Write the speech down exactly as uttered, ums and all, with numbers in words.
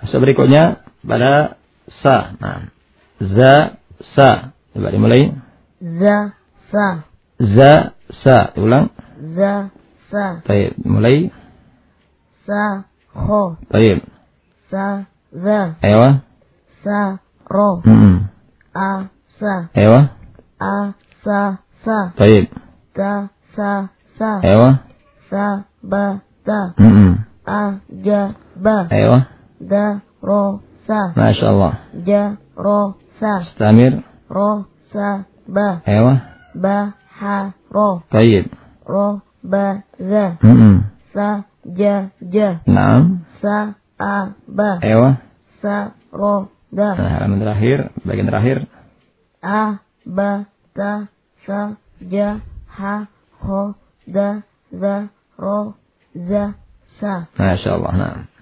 So, berikutnya pada sa. Nah, za, sa. Coba dimulai. Za, sa. Za, sa. Ulang. Za, sa. Baik, mulai. Sa, kho. Baik. Sa, za. Ewa. Sa, ro. Hmm. A, sa. Ewa. A, sa, sa. Baik. Ta, sa, sa. Ewa. Sa, ba, ta. Hmm. A, ja, ba. Ewa. Da, ro, sa. Masya Allah. Ja, ro, sa. Istamir. Ro, sa, ba. Ewa. Ba, ha, ro. Baik. Ro, ba, za. Hmm. Sa, ja, ja. Naam. Sa, a, ba. Ewa. Sa, ro, da. Nah, halaman terakhir, bagian terakhir. A, ba, ta, sa, ja, ha, ho, da, za, ro, za, sa. Masya Allah. Nah.